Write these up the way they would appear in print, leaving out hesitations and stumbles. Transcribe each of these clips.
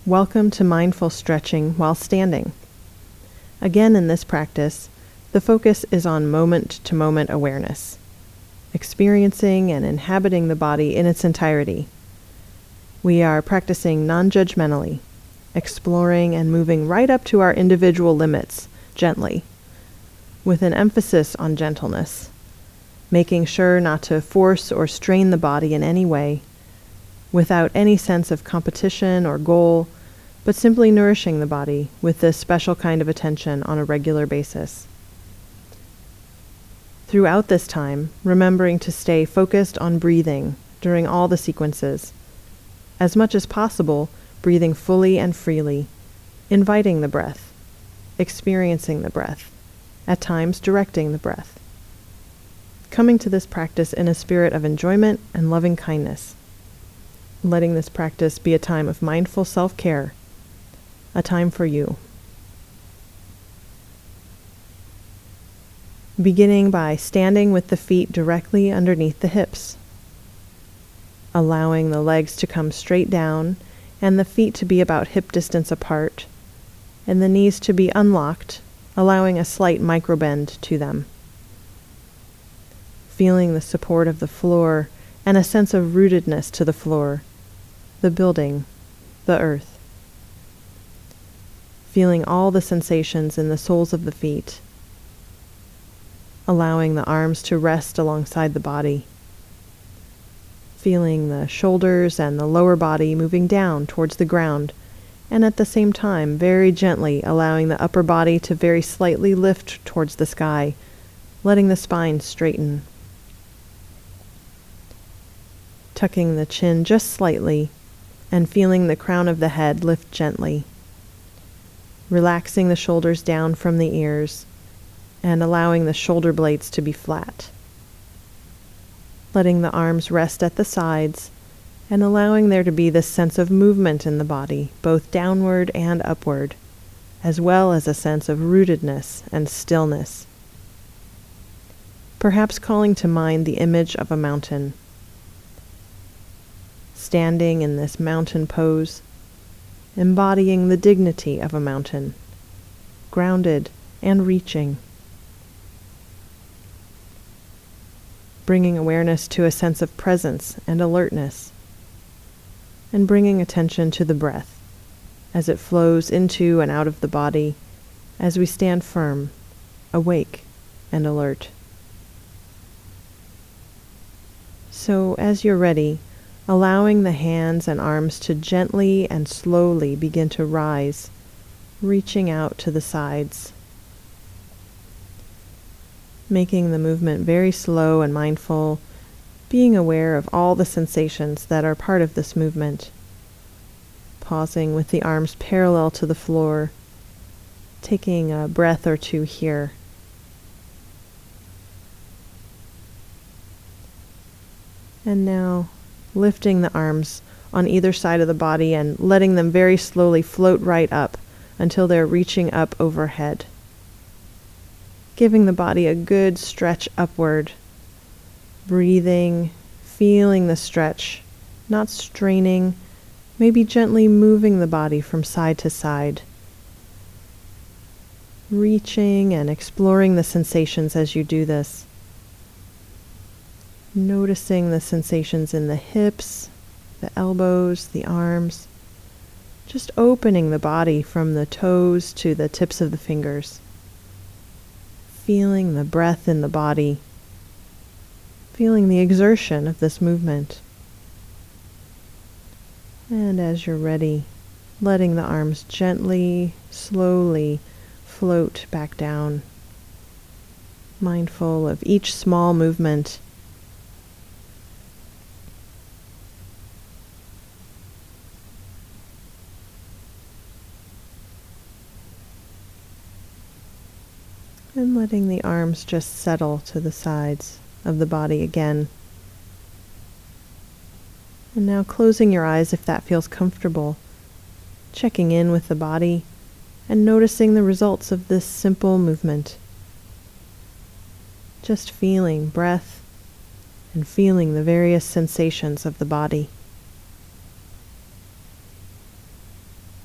Welcome to mindful stretching while standing. Again, in this practice, the focus is on moment-to-moment awareness, experiencing and inhabiting the body in its entirety. We are practicing non-judgmentally, exploring and moving right up to our individual limits, gently, with an emphasis on gentleness, making sure not to force or strain the body in any way, without any sense of competition or goal, but simply nourishing the body with this special kind of attention on a regular basis. Throughout this time, remembering to stay focused on breathing during all the sequences, as much as possible, breathing fully and freely, inviting the breath, experiencing the breath, at times directing the breath. Coming to this practice in a spirit of enjoyment and loving kindness. Letting this practice be a time of mindful self-care, a time for you. Beginning by standing with the feet directly underneath the hips, allowing the legs to come straight down and the feet to be about hip distance apart, and the knees to be unlocked, allowing a slight microbend to them. Feeling the support of the floor and a sense of rootedness to the floor, the building, the earth. Feeling all the sensations in the soles of the feet, allowing the arms to rest alongside the body. Feeling the shoulders and the lower body moving down towards the ground, and at the same time very gently allowing the upper body to very slightly lift towards the sky, letting the spine straighten. Tucking the chin just slightly and feeling the crown of the head lift gently. Relaxing the shoulders down from the ears and allowing the shoulder blades to be flat. Letting the arms rest at the sides and allowing there to be this sense of movement in the body, both downward and upward, as well as a sense of rootedness and stillness. Perhaps calling to mind the image of a mountain. Standing in this mountain pose, embodying the dignity of a mountain, grounded and reaching. Bringing awareness to a sense of presence and alertness, and bringing attention to the breath as it flows into and out of the body as we stand firm, awake, and alert. So, as you're ready, allowing the hands and arms to gently and slowly begin to rise, reaching out to the sides. Making the movement very slow and mindful, being aware of all the sensations that are part of this movement. Pausing with the arms parallel to the floor, taking a breath or two here. And now, lifting the arms on either side of the body and letting them very slowly float right up until they're reaching up overhead. Giving the body a good stretch upward. Breathing, feeling the stretch, not straining, maybe gently moving the body from side to side. Reaching and exploring the sensations as you do this. Noticing the sensations in the hips, the elbows, the arms. Just opening the body from the toes to the tips of the fingers. Feeling the breath in the body. Feeling the exertion of this movement. And as you're ready, letting the arms gently, slowly float back down. Mindful of each small movement. And letting the arms just settle to the sides of the body again. And now closing your eyes if that feels comfortable, checking in with the body and noticing the results of this simple movement. Just feeling breath and feeling the various sensations of the body.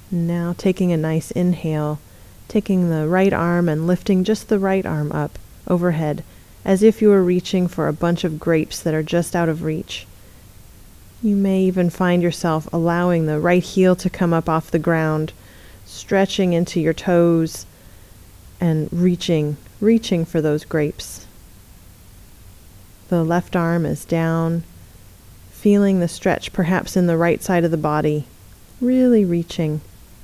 Now taking a nice inhale, taking the right arm and lifting just the right arm up overhead, as if you were reaching for a bunch of grapes that are just out of reach. You may even find yourself allowing the right heel to come up off the ground, stretching into your toes and reaching for those grapes. The left arm is down, feeling the stretch perhaps in the right side of the body, really reaching.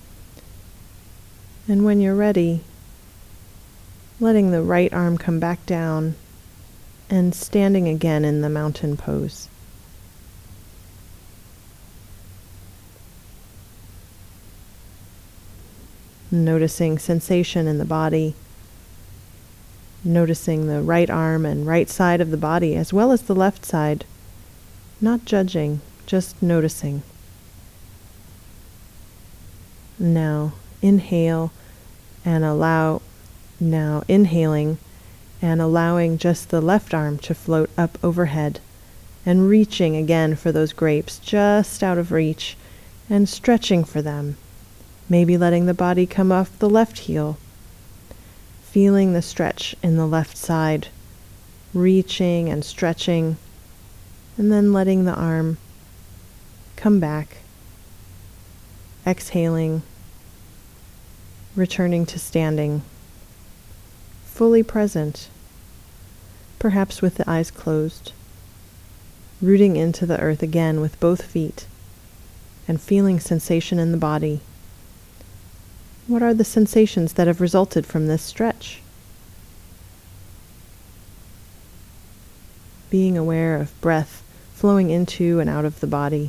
And when you're ready, letting the right arm come back down and standing again in the mountain pose. Noticing sensation in the body, noticing the right arm and right side of the body as well as the left side, not judging, just noticing. Now inhaling and allowing just the left arm to float up overhead and reaching again for those grapes just out of reach and stretching for them. Maybe letting the body come off the left heel, feeling the stretch in the left side, reaching and stretching, and then letting the arm come back, exhaling, returning to standing, fully present, perhaps with the eyes closed, rooting into the earth again with both feet, and feeling sensation in the body. What are the sensations that have resulted from this stretch? Being aware of breath flowing into and out of the body.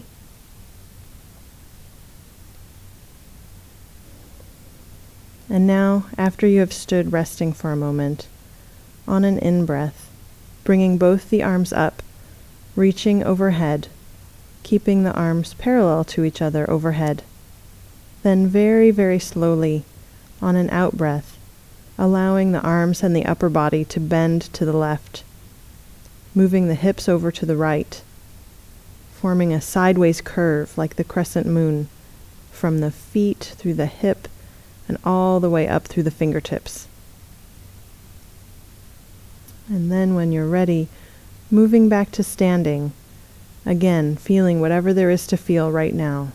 And now, after you have stood resting for a moment, on an in-breath, bringing both the arms up, reaching overhead, keeping the arms parallel to each other overhead. Then very, very slowly, on an out-breath, allowing the arms and the upper body to bend to the left, moving the hips over to the right, forming a sideways curve like the crescent moon, from the feet through the hip and all the way up through the fingertips. And then when you're ready, moving back to standing, again feeling whatever there is to feel right now.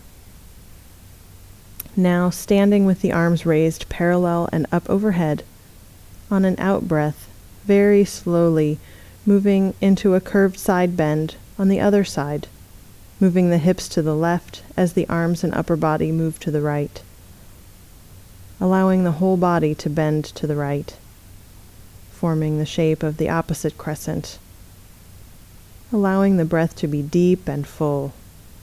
Now standing with the arms raised parallel and up overhead, on an out-breath, very slowly moving into a curved side bend on the other side, moving the hips to the left as the arms and upper body move to the right, allowing the whole body to bend to the right, forming the shape of the opposite crescent, allowing the breath to be deep and full.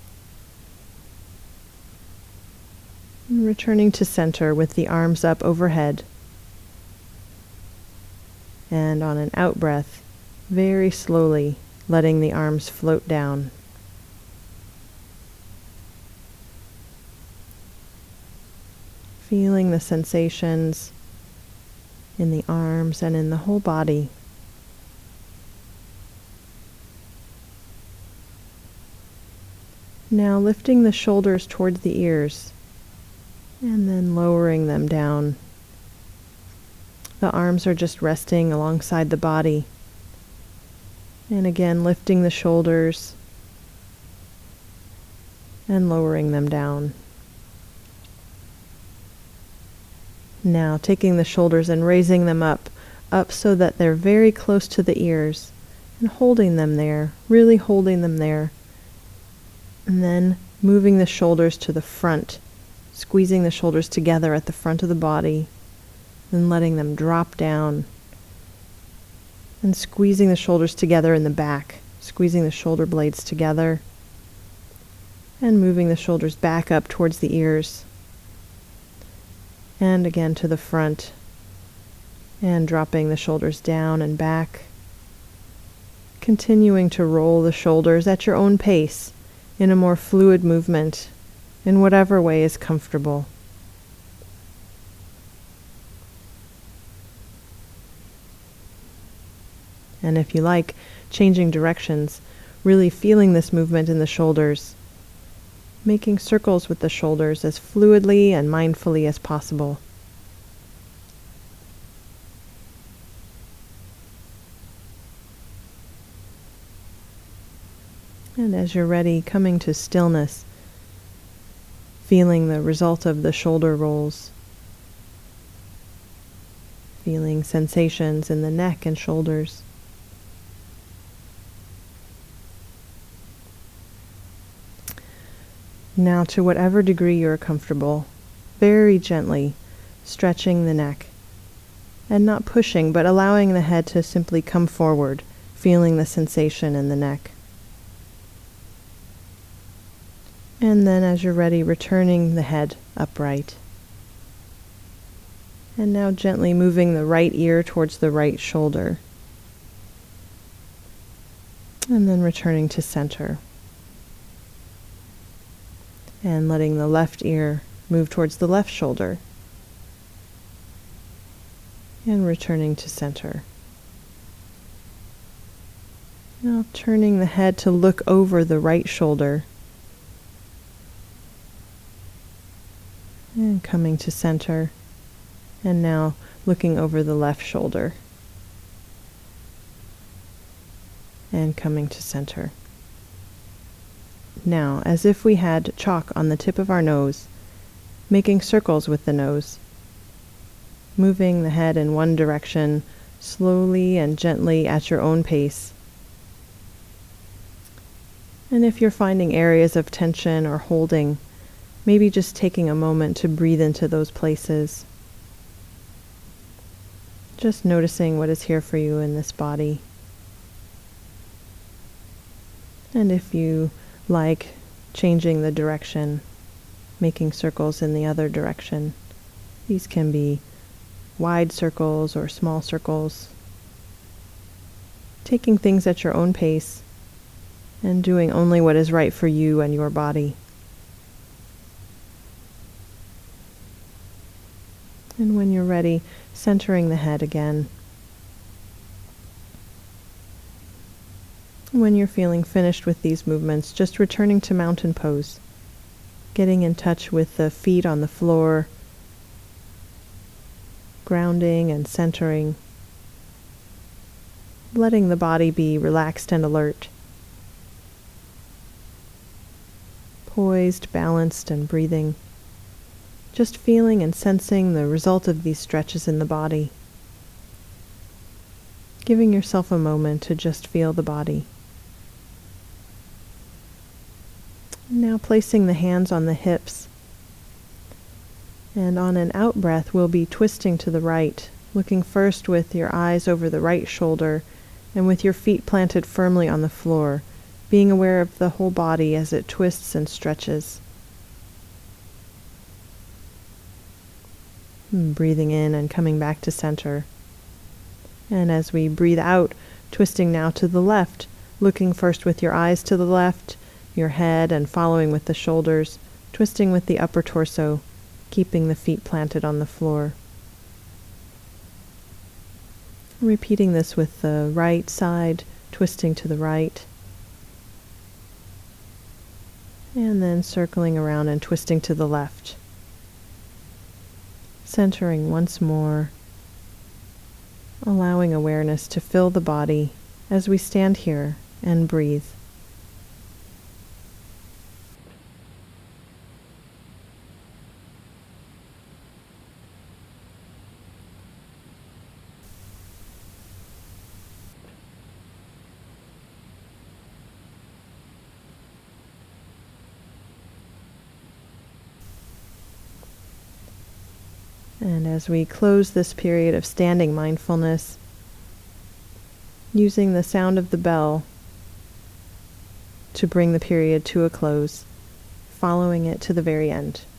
And returning to center with the arms up overhead. And on an out-breath, very slowly letting the arms float down. Feeling the sensations in the arms and in the whole body. Now lifting the shoulders towards the ears and then lowering them down. The arms are just resting alongside the body. And again, lifting the shoulders and lowering them down. Now taking the shoulders and raising them up so that they're very close to the ears, and holding them there, really holding them there. And then moving the shoulders to the front, squeezing the shoulders together at the front of the body, then letting them drop down, and squeezing the shoulders together in the back, squeezing the shoulder blades together, and moving the shoulders back up towards the ears, and again to the front, and dropping the shoulders down and back, continuing to roll the shoulders at your own pace in a more fluid movement, in whatever way is comfortable. And if you like, changing directions, really feeling this movement in the shoulders. making circles with the shoulders as fluidly and mindfully as possible. And as you're ready, coming to stillness, feeling the result of the shoulder rolls, feeling sensations in the neck and shoulders. Now, to whatever degree you're comfortable, very gently stretching the neck and not pushing, but allowing the head to simply come forward, feeling the sensation in the neck. And then as you're ready, returning the head upright. And now gently moving the right ear towards the right shoulder. And then returning to center. And letting the left ear move towards the left shoulder. And returning to center. Now turning the head to look over the right shoulder. And coming to center. And now looking over the left shoulder. And coming to center. Now, as if we had chalk on the tip of our nose, making circles with the nose, moving the head in one direction, slowly and gently at your own pace. And if you're finding areas of tension or holding, maybe just taking a moment to breathe into those places. Just noticing what is here for you in this body. And if you like, changing the direction, making circles in the other direction. These can be wide circles or small circles. Taking things at your own pace and doing only what is right for you and your body. And when you're ready, centering the head again. When you're feeling finished with these movements, just returning to mountain pose, getting in touch with the feet on the floor, grounding and centering, letting the body be relaxed and alert, poised, balanced, and breathing. Just feeling and sensing the result of these stretches in the body. Giving yourself a moment to just feel the body. Now placing the hands on the hips. And on an out breath, we'll be twisting to the right, looking first with your eyes over the right shoulder and with your feet planted firmly on the floor, being aware of the whole body as it twists and stretches. Breathing in and coming back to center. And as we breathe out, twisting now to the left, looking first with your eyes to the left, your head, and following with the shoulders, twisting with the upper torso, keeping the feet planted on the floor. Repeating this with the right side, twisting to the right, and then circling around and twisting to the left. Centering once more, allowing awareness to fill the body as we stand here and breathe. And as we close this period of standing mindfulness, using the sound of the bell to bring the period to a close, following it to the very end.